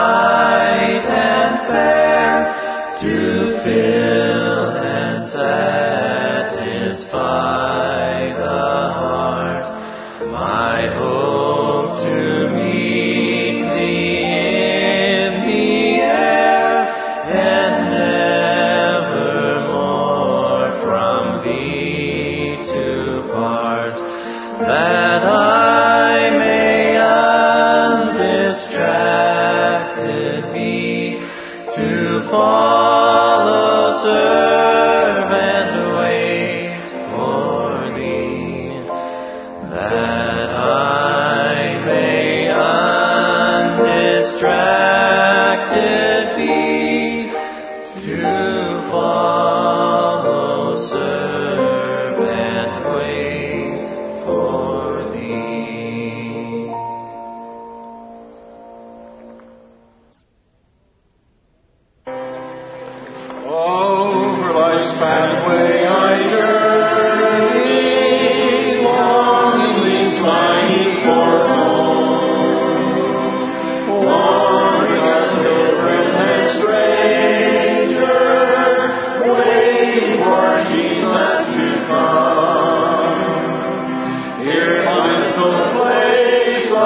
bright and fair, to fill and satisfy the heart. My hope to meet thee in the air, and evermore from thee to part, that I may undistracted be, to follow, serve, and wait for thee, that I may undistracted be, to follow, serve, and wait for thee. Over life's pathway I journey, longingly sighing for home. Wandering a pilgrim and stranger, waiting for Jesus to come. Here finds no place of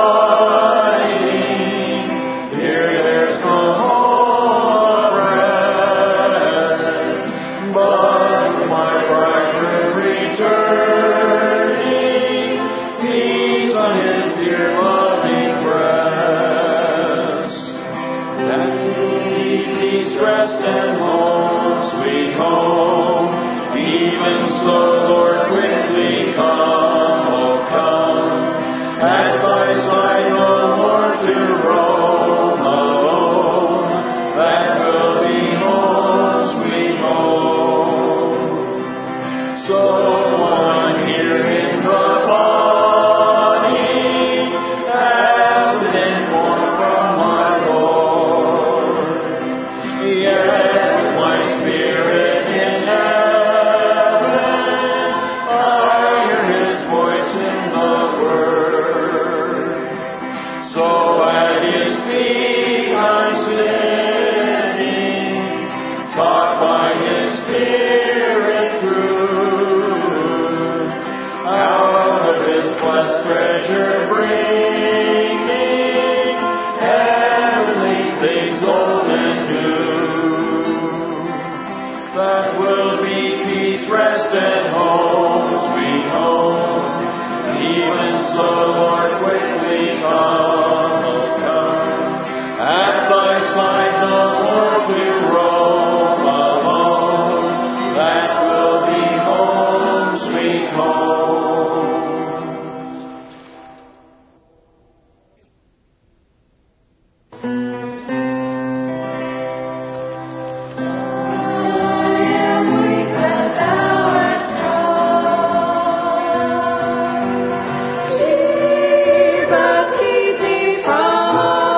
hiding, here there's no home of rest, but my bridegroom returning, peace on his dear loving breast. That need these rest and home, sweet home, even so, Lord, quickly come, oh come. At thy side no more to roam alone, that will be home, sweet home. So I'm here in the body, absent form from my Lord, yet with my spirit in heaven, I hear his voice in the word. So at his feet I'm sitting, taught by his spirit true, out of his blessed treasure bringing heavenly things old and new. That will be peace, rest, and home, sweet home. Even so, Lord, quickly come, oh come. At thy side no more to roam alone, that will be home, sweet home. Jesus, keep me from all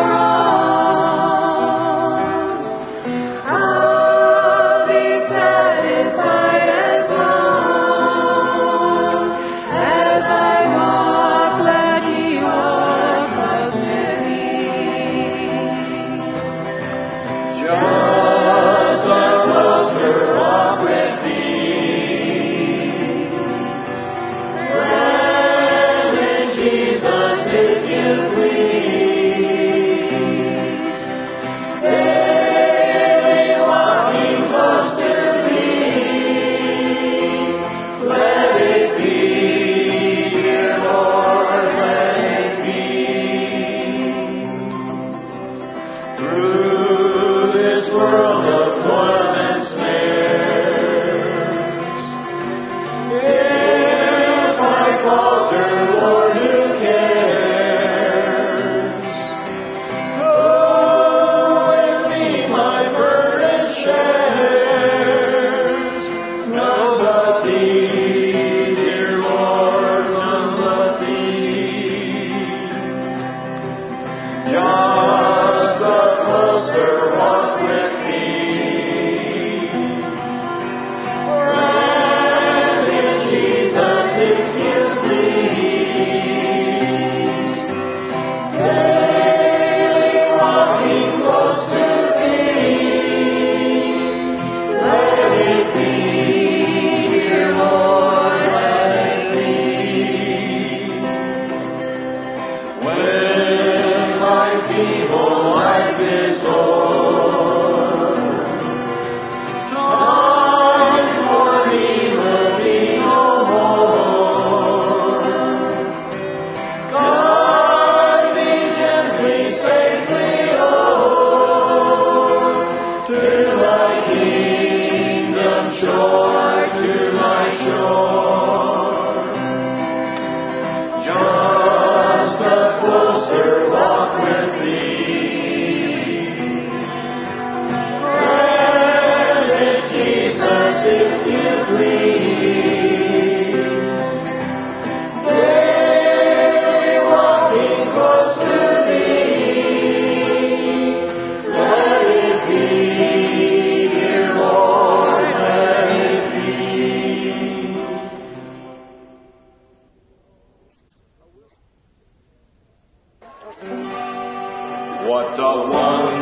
Just a closer walk with thee.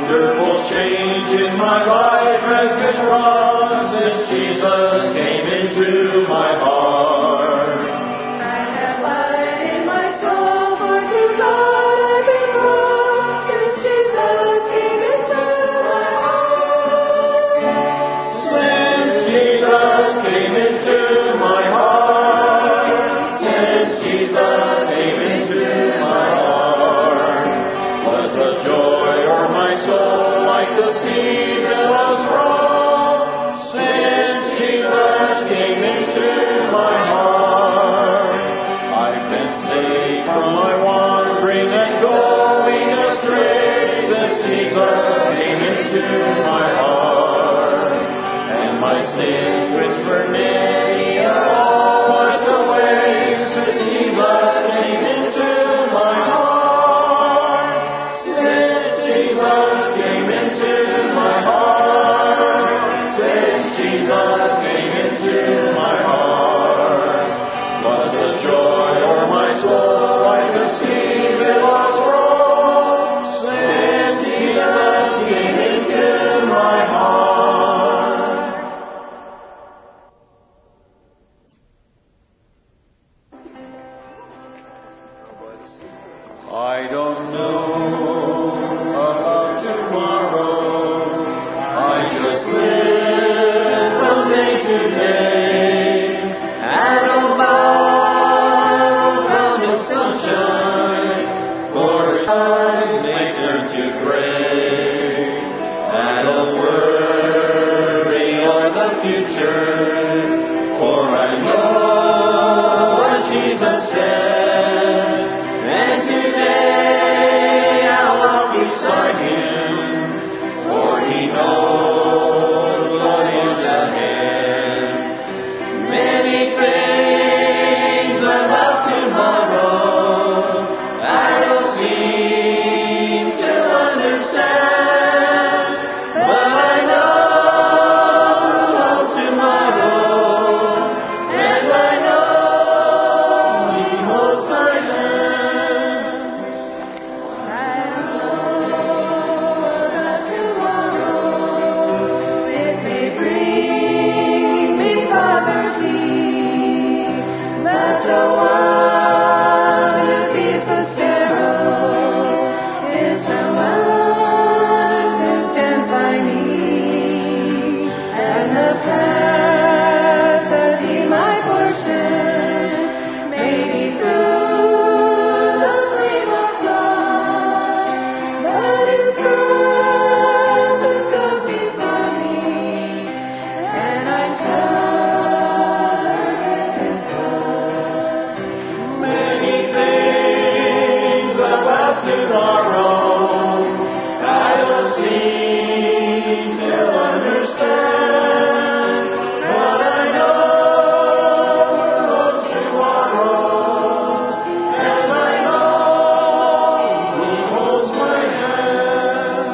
Wonderful change in my life has been wrought since Jesus came into my heart. I have light in my soul, for to God I've been brought since Jesus came into my heart. Since Jesus came into my heart, since Jesus came into my heart, was the joy o'er my soul like the sea billows roll. Since Jesus came into my heart, I've been saved from my wandering and going astray. Since Jesus came into my heart, and my sins, which were many, are all washed away. Since Jesus came into my heart, since Jesus came into my heart, since Jesus came into my heart, was the joy o'er my soul like the sea billows roll. Since Jesus came into my heart. I don't know about tomorrow. I just live from day to day. I don't borrow from the sunshine, for the skies may turn to gray. I don't worry on the future, for I know what Jesus said. And today I'll walk beside Him, for He knows what is ahead. Many things about tomorrow I don't seem to understand, but I know who holds tomorrow, and I know He holds my hand. I know that tomorrow it may bring me poverty, but the one who feeds the sparrow is the one who stands by me, and the path that He my portion may be through the flame of God, but His presence goes before me, and I'm covered with His blood. Many things about tomorrow I don't seem to understand, but I know tomorrow, and I know He holds my hand.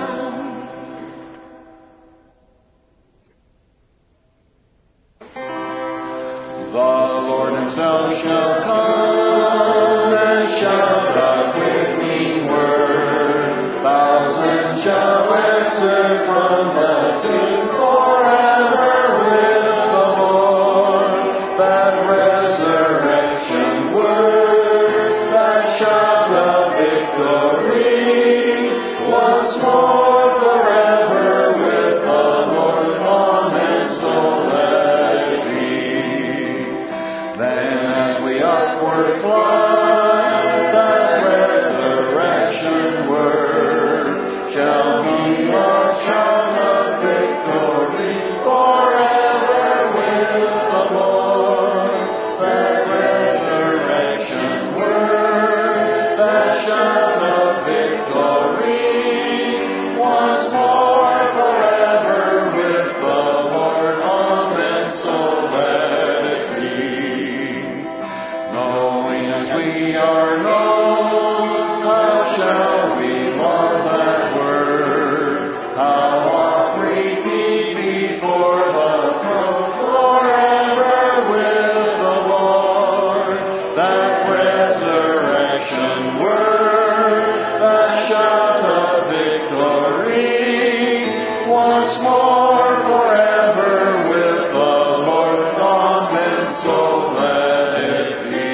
The Lord Himself shall come and shout a quickening word. Thousands shall answer from the tomb forever with the Lord. That resurrection word, that shout of victory, once more forever with the Lord. Amen. So let it be. Then as we upward fly, that resurrection word shall be our shout of once more forever with the Lord. Amen. So let it be.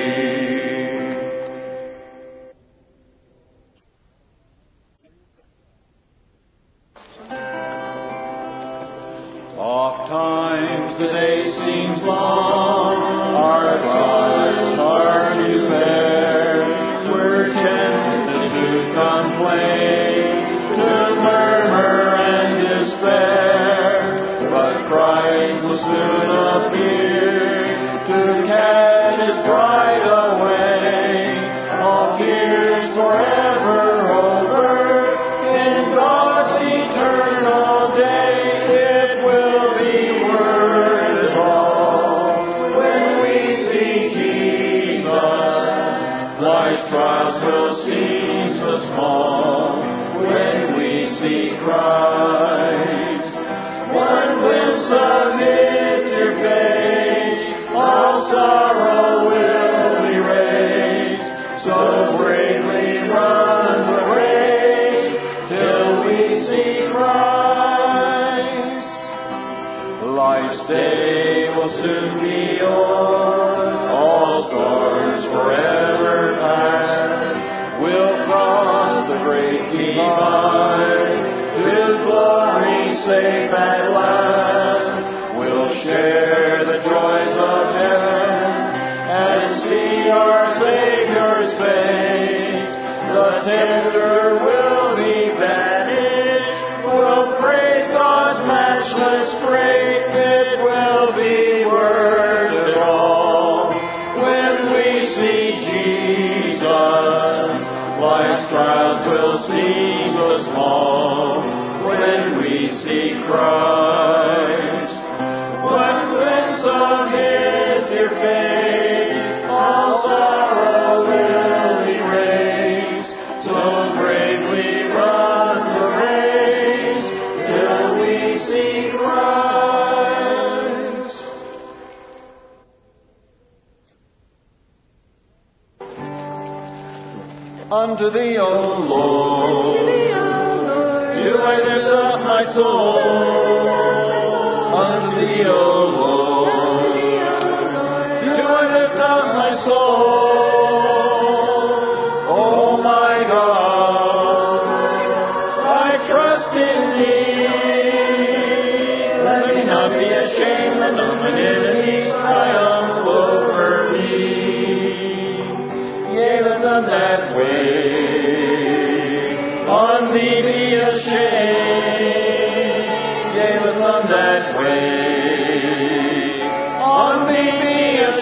Oft times the day seems long, our trials hard to bear. We're tempted to complain, to murmur and despair. But Christ will soon appear to catch His bride away. All tears forever over in God's eternal day. It will be worth it all when we see Jesus. Life's trials will seem so small when we see Christ. One glimpse of His dear face, all sorrow will be raised. So bravely run the race till we see Christ. Life's day will soon be o'er, all storms forever past. We'll cross the great divide, to glory safe at last. We'll share the joys of heaven and see our Savior's face. The tempter will be banished. We'll praise God's matchless grace. It will be worth it all when we see Jesus. Life's trials will seem so small when we see Christ. One glimpse of His dear face, all sorrow will erase. So bravely run the race till we see Christ. Unto Thee, O Lord, do I lift up my soul. Unto Thee, O Lord, do I lift up my soul. Oh my God, I trust in Thee. Let me not be ashamed, let not mine enemies triumph over me. Yea, let them that wait on Thee be ashamed. Yea, let them that wait on Thee be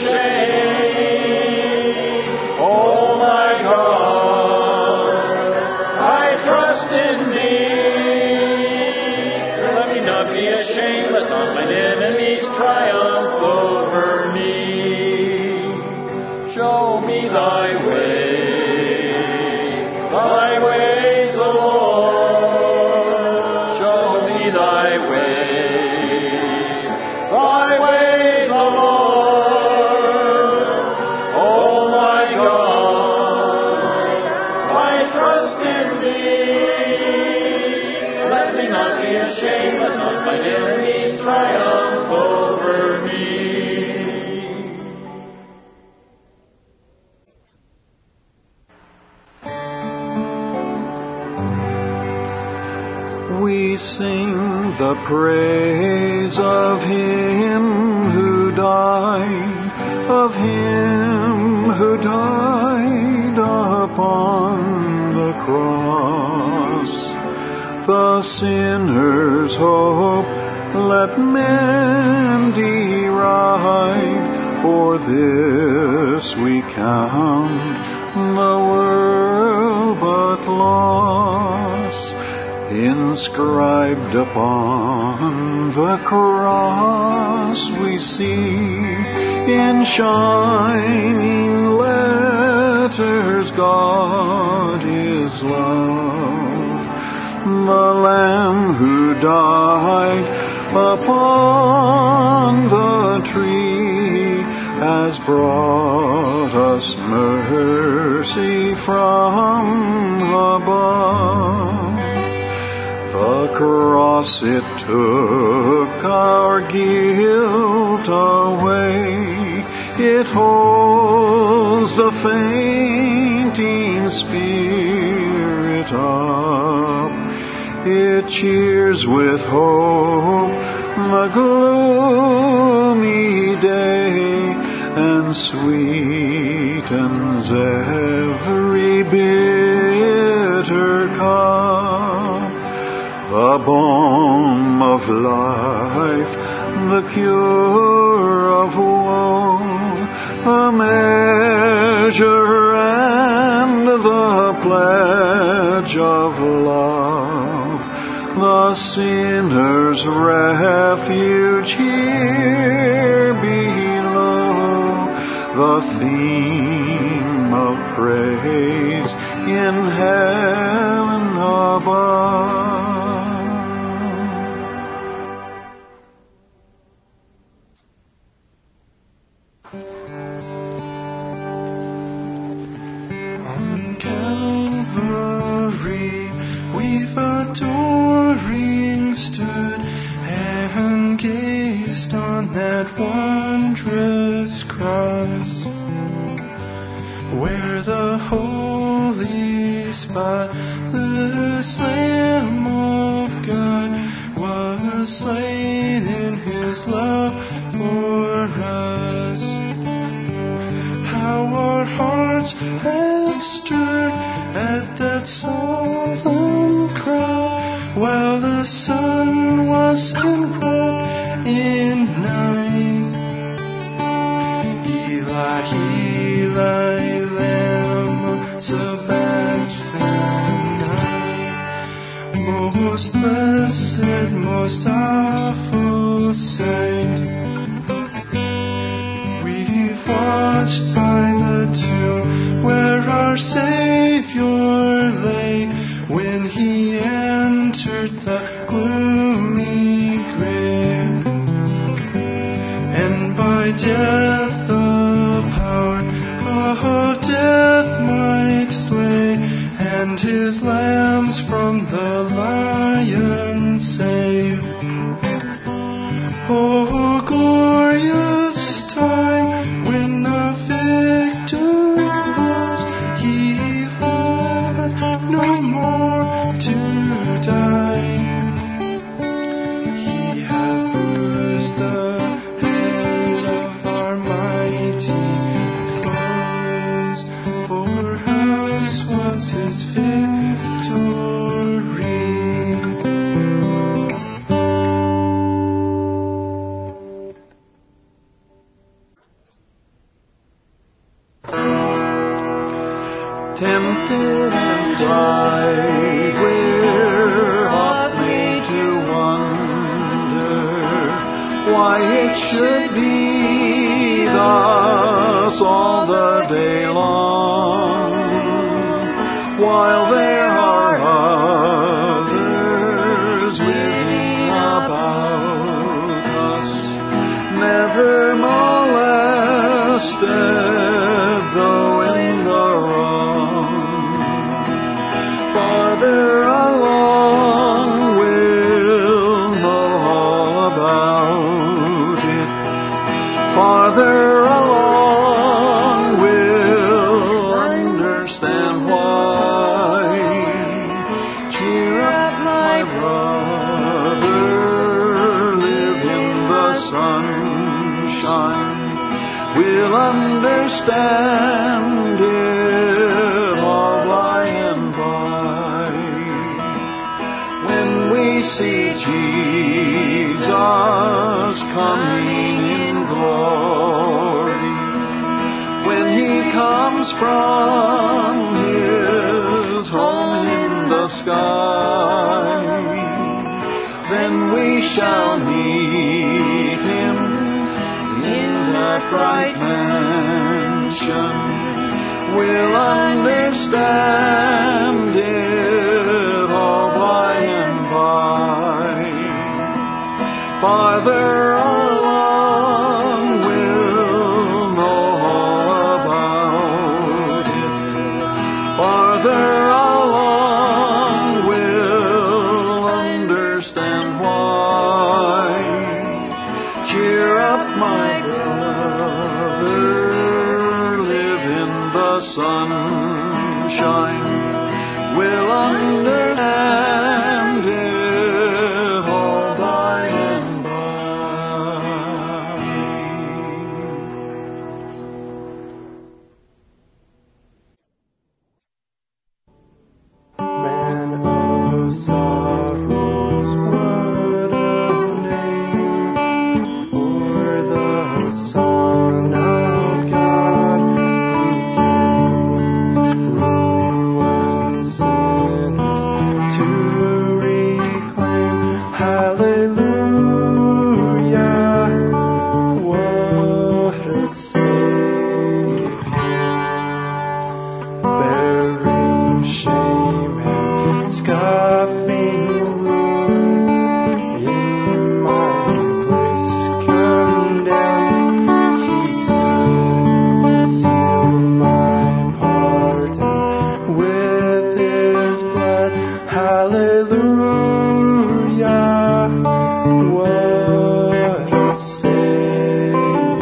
ashamed. Oh my God, I trust in Thee. Let me not be ashamed, let not mine enemies triumph over me. Show me Thy ways, O Lord. Show me Thy ways, O Lord. Oh my God, I trust in Thee. Let me not be ashamed, let not mine enemies triumph over me. We sing the praise of Him who died, of Him who died upon the cross. The sinner's hope let men deride, for this we count the world but loss. Inscribed upon the cross we see in shining letters, God is love. The Lamb who died upon the tree has brought us mercy from above. The cross it took our guilt away. It holds the fainting spirit up. It cheers with hope the gloomy day, and sweetens every bitter cup. The balm of life, the cure of woe, the measure and the pledge of love, the sinner's refuge here below, the theme of praise in heaven above. On Calvary we've adoring stood and gazed on that wondrous cross, where the holy, spotless Lamb of God was slain in His love for us. How our hearts have stirred at that solemn cry, while the sun was enwrapped in night. Eli, Eli, Lamb sabachthani. Most blessed, most awful sight. We've watched by the tomb where our Savior lay, when He entered the gloomy grave, and by death the power of death might slay, and His lambs from the lion save. Oh, glorious time when the victor rose, He lived no more to die. He hath bruised the heads of our mighty foes, for us was His victory. Tempted and tried, we're oft made to wonder why it should be thus all the day long, while there are others living about us, never molested, though in the wrong. Farther along we'll know all about it. Farther along we'll understand why. Cheer up, my brother, live in the sunshine. We'll understand it all by and by, when we see Jesus coming in glory, when He comes from His home in the sky. Then we shall meet Him in that bright mansion. We'll understand it all by and by. Farther along we'll know all about it. Farther along we'll understand my brother live in the sunshine will understand it all by and by. Man of sorrows, what a name for the Son of God who came, ruined sins to reclaim. Hallelujah, what a Savior. Bearing shame and scoffing ruin in my place condemned, He stood, sealed my pardon with His blood. Hallelujah, what a Savior.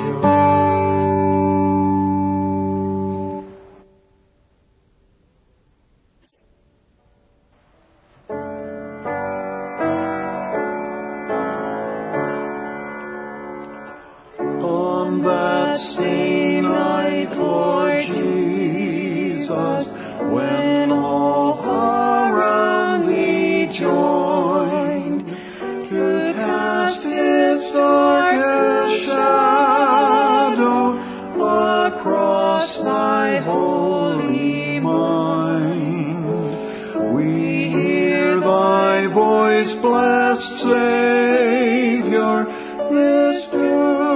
On that same night, Lord Jesus, when all around Thee joined to cast its darkest shadow across Thy holy mind, we hear Thy voice, blessed Savior, this do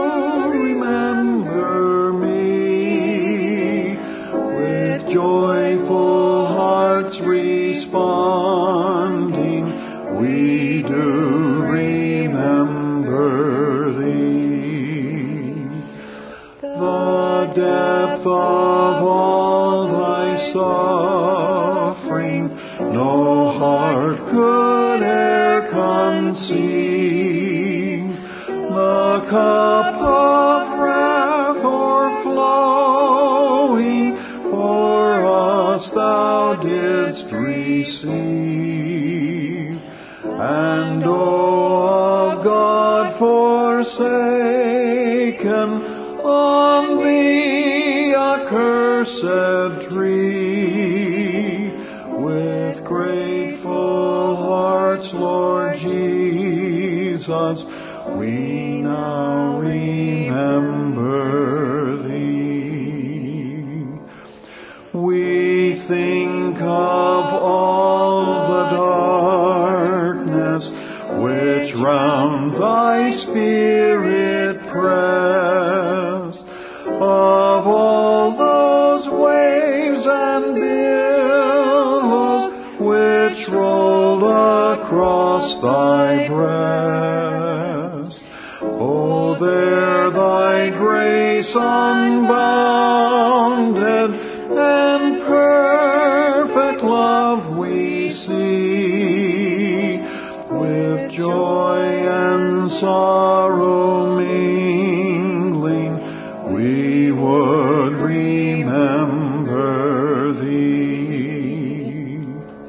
remember me. With joyful hearts responding, we do remember Thee. The depth of all Thy suffering no heart could e'er conceive. The cup of wrath o'erflowing for us Thou didst receive. And O of God forsaken, on the accursed tree, with grateful hearts, Lord Jesus, we now remember Thee. We think of all the darkness which round Thy Spirit pressed, of all those waves and billows which rolled across Thy breast. Oh, there Thy grace unbounded and perfect love we see, with joy and sorrow mingling, we would remember Thee.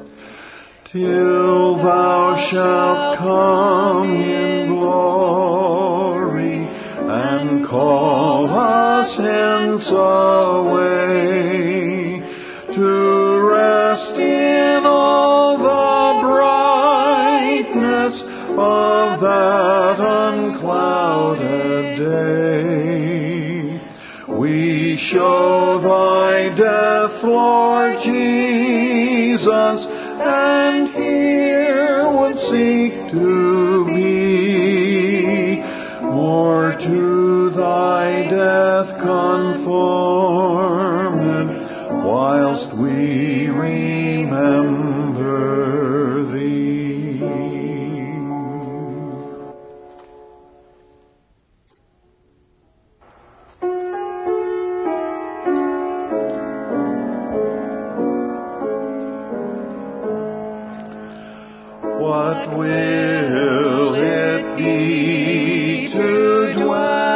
Till Thou shalt come in glory and call us hence away, to rest in all the brightness of that unclouded day. We show Thy death, Lord Jesus, and here would seek to be more to Thy death conformed, whilst we remember Thee. What will it be to dwell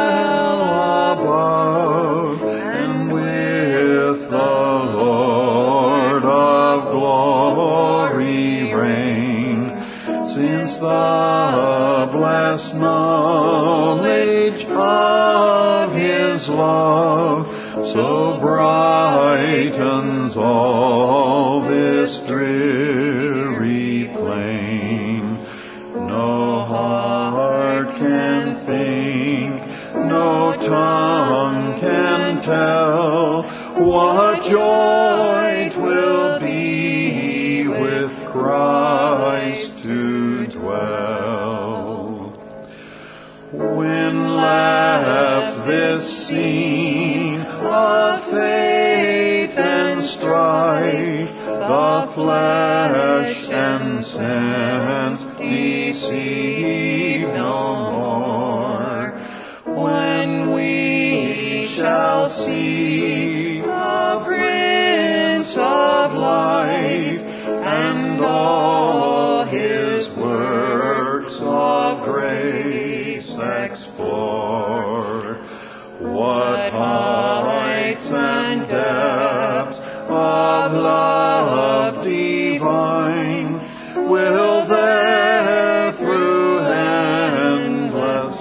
blessed knowledge of His love so brightens all this dreary plain. No heart can think, no tongue can tell what joy 'twill be with Christ to dwell. When left this scene of faith and strife, the flesh and sense deceive no more. When we shall see the Prince of Life and all His works of grace explore, what heights and depths of love divine will there through endless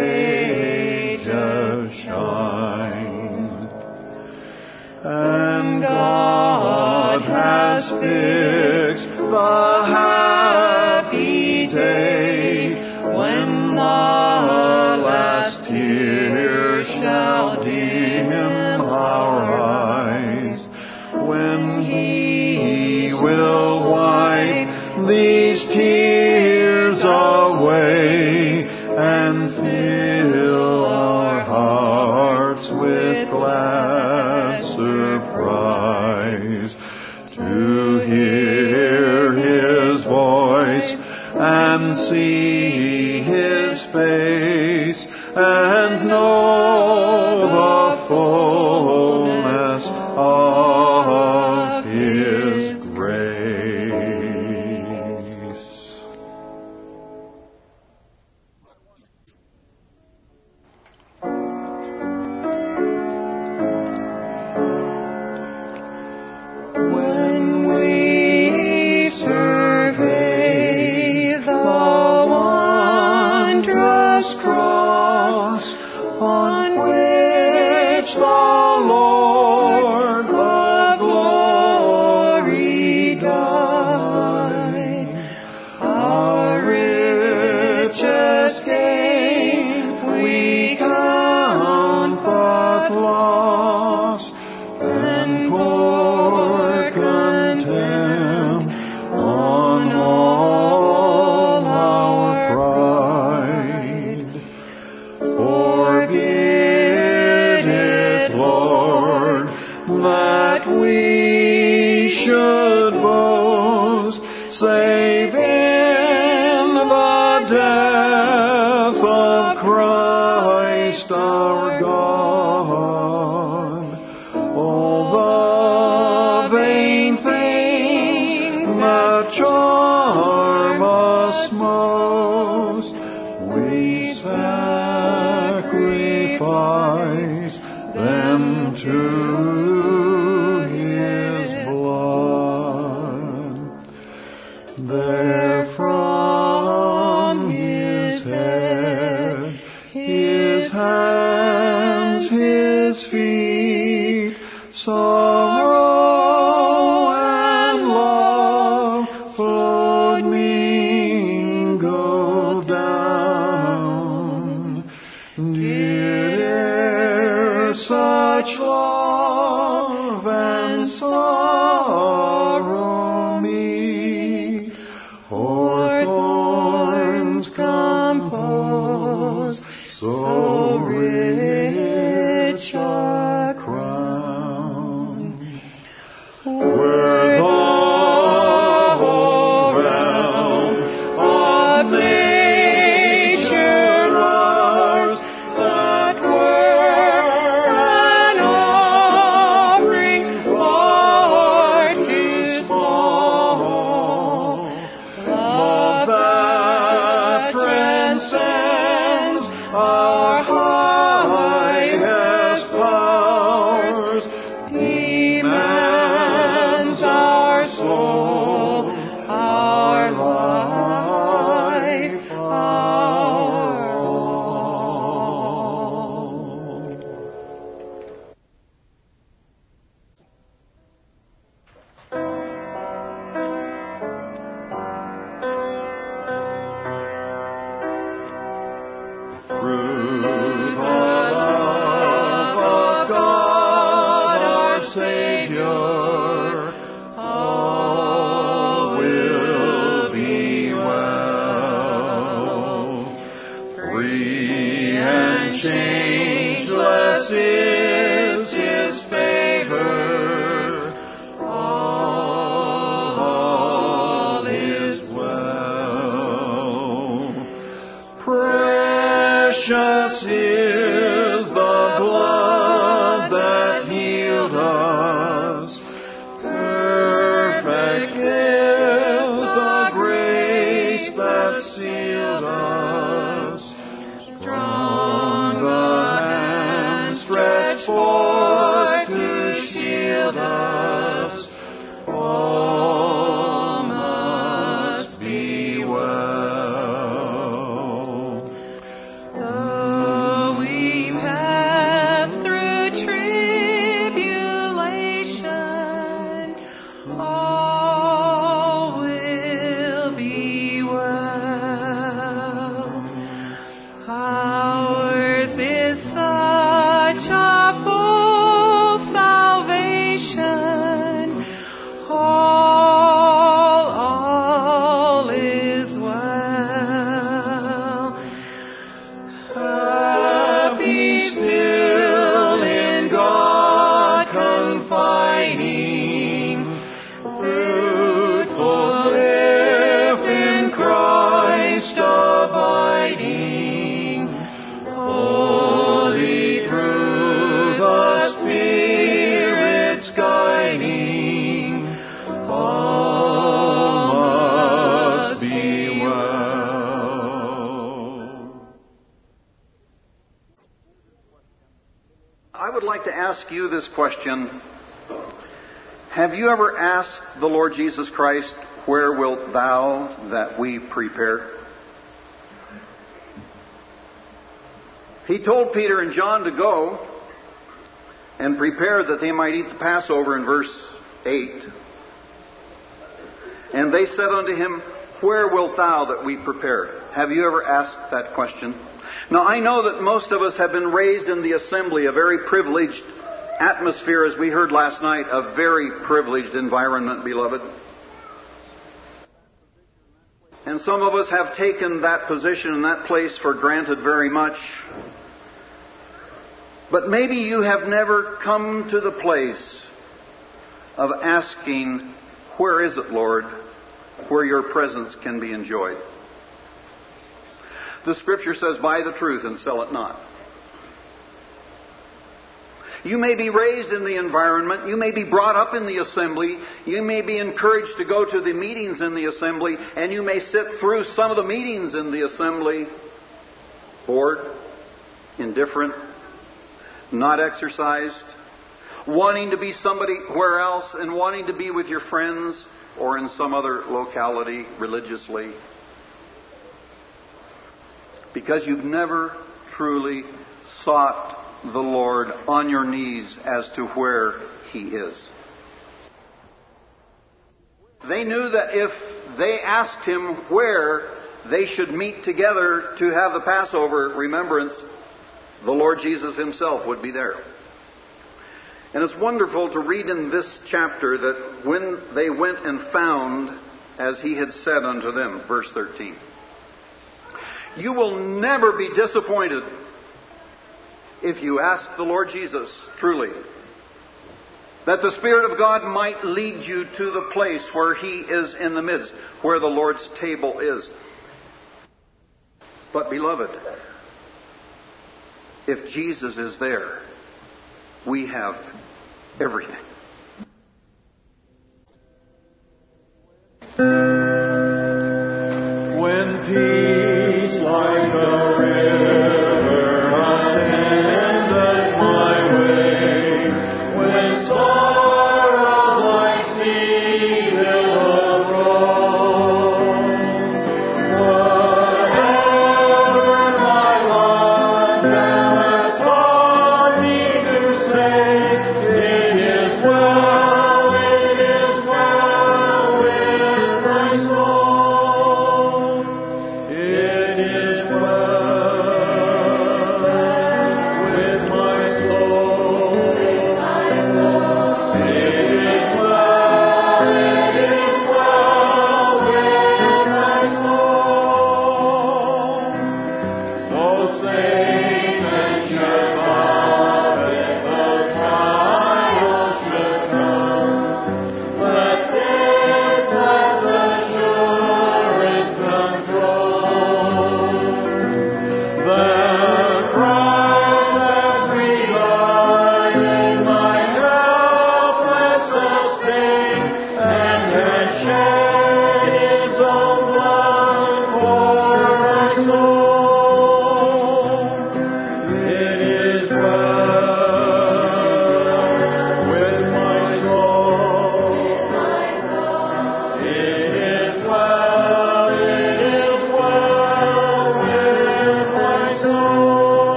ages shine. And God has fixed the happy day when the last tear shall dim our eyes, when He will wipe these tears away and fill our hearts with glad surprise to hear His voice and see His face and know the fullness of His grace. When we survey the wondrous cross on which the Lord of glory died, our richest gain we count but loss, and pour contempt on all our pride. Forbid it, Lord, that we should boast save in the death of Christ our God. All the vain things that charm us most, we sacrifice them to His blood. There from His head, His hands, His feet, sorrow and love flowed mingled down. Did e'er such love and sorrow meet, or thorns compose so rich a crown? Were the whole realm of nature ours, that were an Precious is the blood that healed us. Perfect is the grace that sealed us. Strong the hand stretched forth to shield us. All must be well. Though we pass through tribulation, all will be well. Ours is such a full salvation. All is well. Happy still in God confiding, fruitful if in Christ abiding, holy through the Spirit's guiding, all must be well. I would like to ask you this question. Have you ever asked the Lord Jesus Christ, "Where wilt thou that we prepare?" He told Peter and John to go and prepare that they might eat the Passover in verse 8. And they said unto him, "Where wilt thou that we prepare?" Have you ever asked that question? Now, I know that most of us have been raised in the assembly, a very privileged atmosphere, as we heard last night, a very privileged environment, beloved. And some of us have taken that position and that place for granted very much. But maybe you have never come to the place of asking, "Where is it, Lord, where your presence can be enjoyed?" The Scripture says, "Buy the truth and sell it not." You may be raised in the environment. You may be brought up in the assembly. You may be encouraged to go to the meetings in the assembly. And you may sit through some of the meetings in the assembly bored, indifferent, not exercised, wanting to be somewhere else and wanting to be with your friends or in some other locality religiously. Because you've never truly sought the Lord on your knees as to where He is. They knew that if they asked Him where they should meet together to have the Passover remembrance, the Lord Jesus Himself would be there. And it's wonderful to read in this chapter that when they went and found as He had said unto them, verse 13. You will never be disappointed if you ask the Lord Jesus, truly, that the Spirit of God might lead you to the place where He is in the midst, where the Lord's table is. But, beloved, if Jesus is there, we have everything. When peace like a river attendeth my way, when sorrows like sea billows roll, whatever my lot thou hast taught me to say, it is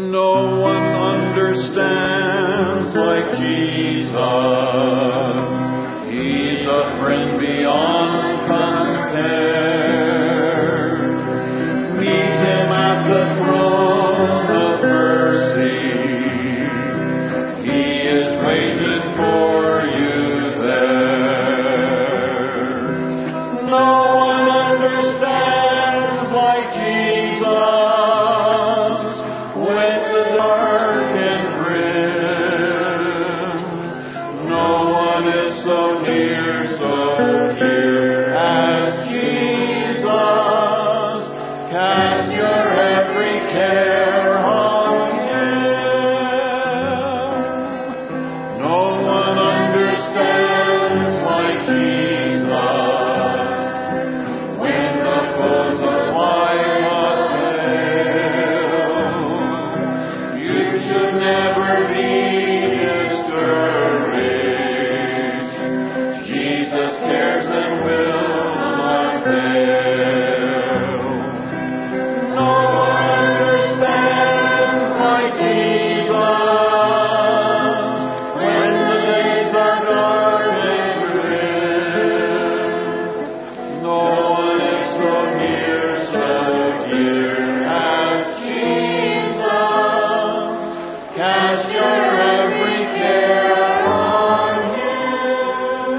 No one understands like Jesus. He's a friend beyond compare. Meet him at the throne of mercy. He is waiting for you there. No one understands like Jesus when the dark and grim. No one is so near, so dear as Jesus. Cast your every care on him. No one understands like Jesus when the foes of life assail. You should never be discouraged. Jesus cares and will not fail. No one understands like Jesus when the days are dark and grim. No one is so near, so dear as Jesus. Cast your every care on him.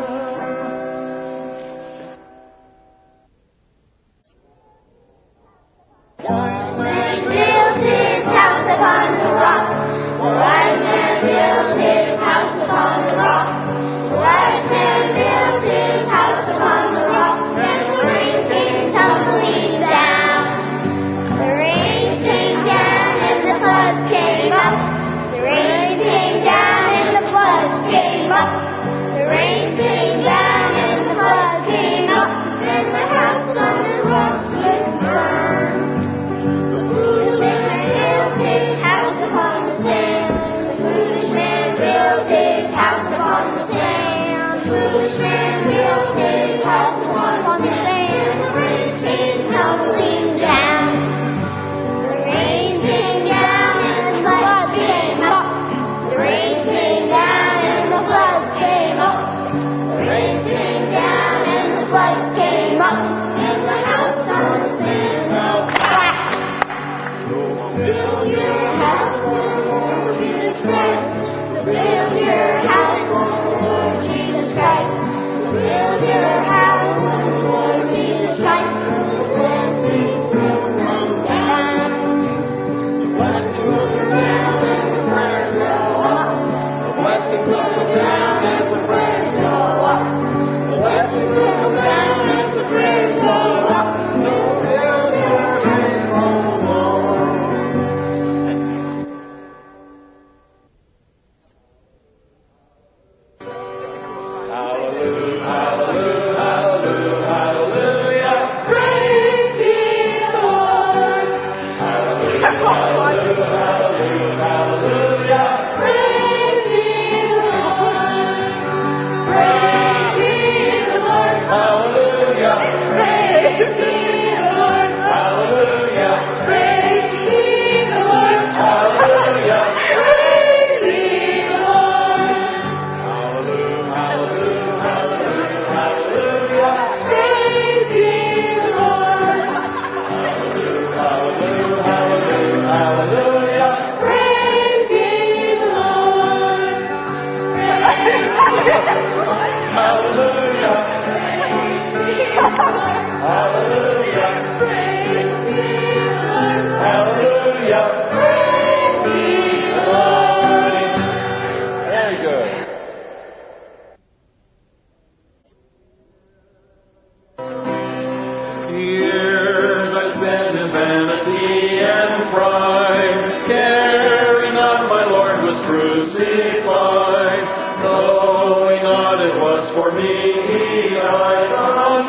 Wise man built his house upon the rock. The wise man built his house upon the rock. The wise man built his house upon the rock. And the rain came tumbling down. The rain came down and the floods came up. The rain came down and the floods came up. The rain came down and the floods came up. And the house on the rocks would burn. The foolish man built his house upon the sand. The foolish man built his house upon the sand. The foolish man built his house upon the sand. The rain came tumbling down. The rain came down and the floods came up. The rain came down and the floods came up. The rain came down and the floods came up. And the house on the sand fell flat. Build your house on the Lord Jesus Christ. So build your house on the Lord Jesus Christ. So build your house on the Lord Jesus Christ. The blessings will come down. The blessings will come down as the prayers go up. The blessings will come down as the prayers go up. The blessings will come down as the prayers go up. So build your house on the Lord. Hallelujah, hallelujah, hallelujah, hallelujah. Praise ye the Lord. Hallelujah, hallelujah, hallelujah, hallelujah. Praise ye the Lord. Praise ye the Lord. Hallelujah, Praise ye the Lord. hallelujah, Praise ye the Lord. hallelujah. Praise ye the Lord. Hallelujah, hallelujah, hallelujah, hallelujah. Praise ye the Lord. Hallelujah, hallelujah, hallelujah. Praise ye the Lord. Praise ye the Lord. Hallelujah, hallelujah, Praise ye the Lord. hallelujah. Praise ye the Lord. Very good. Years I spent in vanity and pride, caring not my Lord was crucified, knowing not it was for me he died on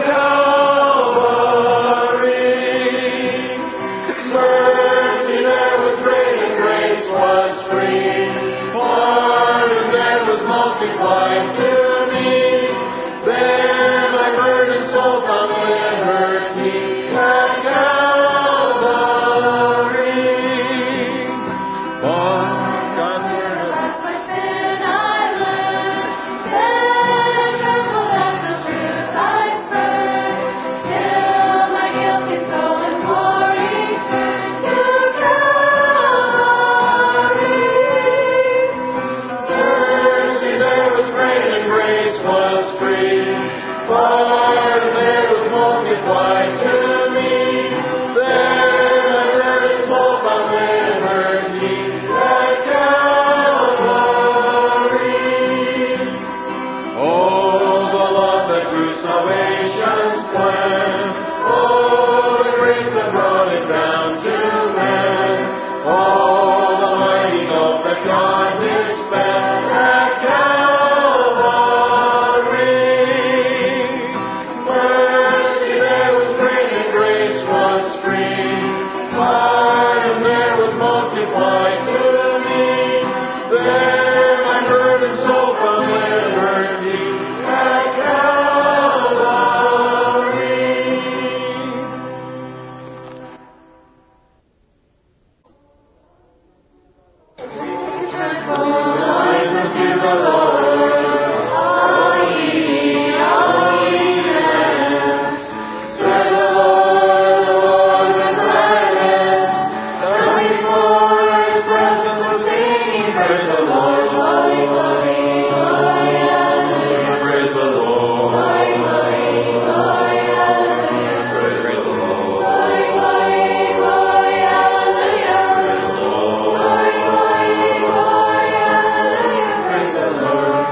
Calvary. Mercy there was great and grace was free, pardon there was multiplied to me. There my burdened soul found liberty at Calvary. supplied to me. There my burden soul found liberty at Calvary. Rise unto the Lord, all ye lands. Serve the Lord with gladness. Come before His presence with singing. Praise the Lord. Glory, glory, glory, hallelujah. Praise the Lord. Glory, glory, glory, hallelujah. Praise the Lord. Glory, glory, glory, hallelujah. Praise the Lord. Glory, glory, glory, hallelujah. Praise the Lord.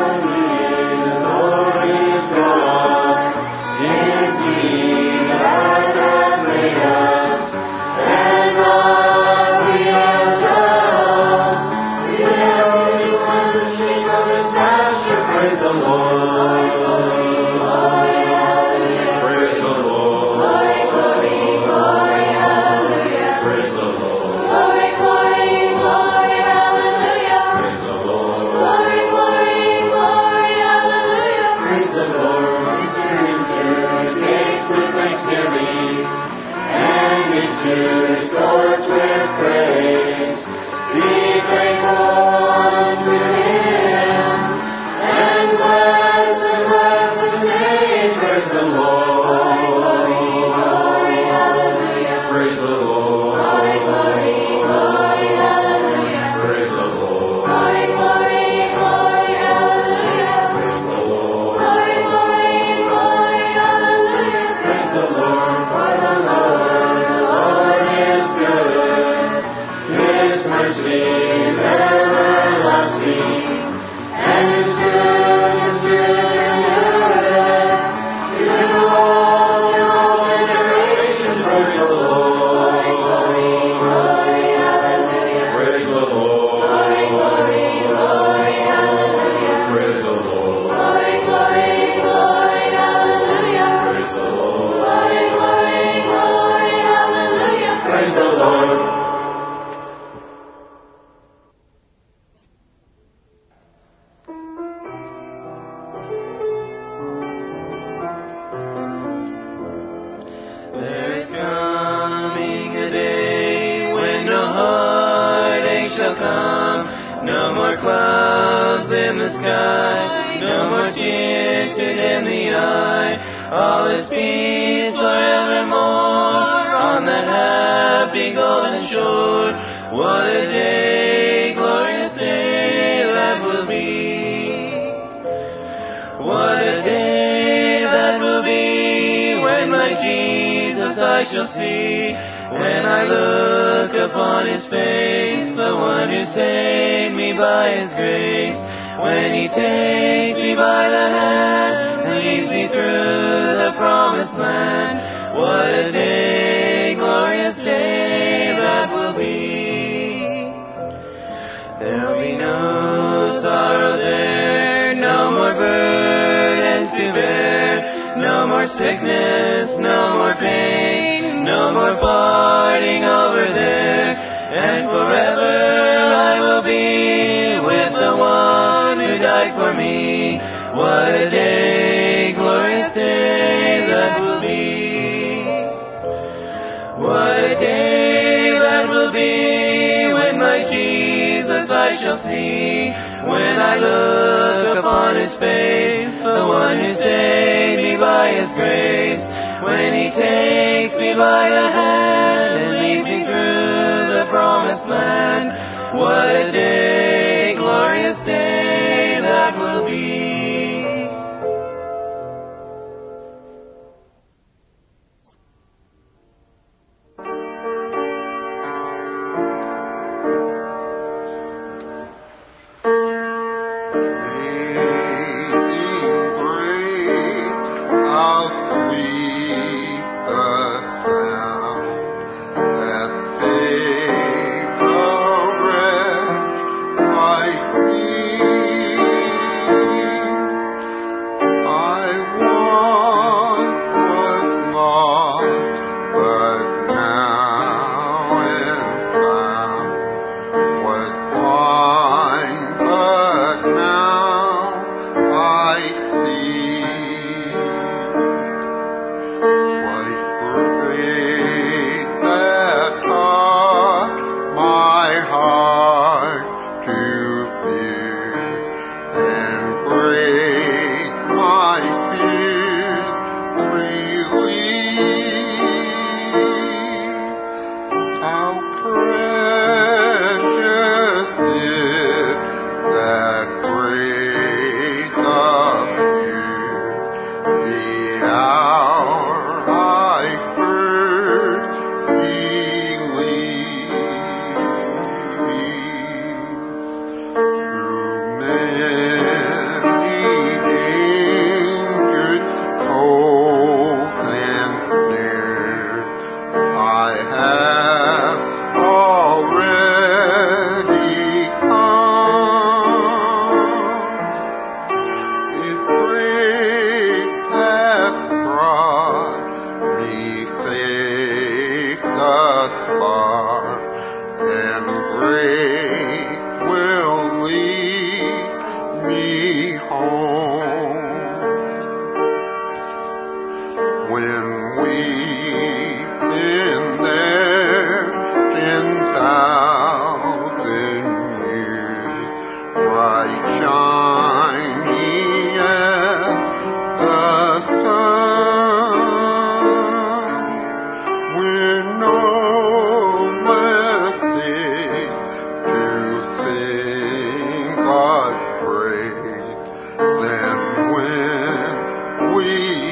Glorious God is He that hath made us, and not we ourselves. We are the sheep of His pasture. Praise the Lord. Glory, glory, glory, hallelujah. Praise the Lord. Glory, glory, glory, hallelujah. Praise the Lord. Glory, glory, glory, hallelujah. Praise the Lord. Glory, glory, glory, hallelujah. Praise the Lord. Enter into His gates with thanksgiving, and into His courts with praise. Be thankful unto Him, and bless His name. Praise the Lord. Glory, glory, hallelujah. Praise the Lord. Glory, glory, glory, hallelujah. Praise the Lord. Glory, glory, glory, hallelujah. Praise the Lord. Glory, glory, glory, hallelujah. Praise the Lord. For the Lord is good. His mercy is everlasting, and His truth endureth to all generations. Praise the Lord. Glory, glory, hallelujah. Praise the Lord. Glory, glory, glory, hallelujah. Praise the Lord. Glory, glory, glory, hallelujah. Praise the Lord. Glory, glory, glory, hallelujah. Praise the Lord. There is coming a day when no heartache shall come, no more clouds in the sky, no more tears to dim the eye. All is peace forevermore on that happy golden shore. What a day, glorious day that will be. What a day that will be when my Jesus I shall see. When I look upon His face, the one who saved me by His grace. When He takes me by the hand and leads me through the promised land. What a day, glorious day that will be. There'll be no sorrow there, no more burdens to bear, no more sickness, no more pain, no more parting over there. And forever I will be with the one who died for me. What a day, glorious day that will be. What a day that will be when my Jesus I shall see. When I look upon His face, the one who saved me by His grace. When He takes me by the hand and leads me through the promised land. What a day, glorious day that will be. we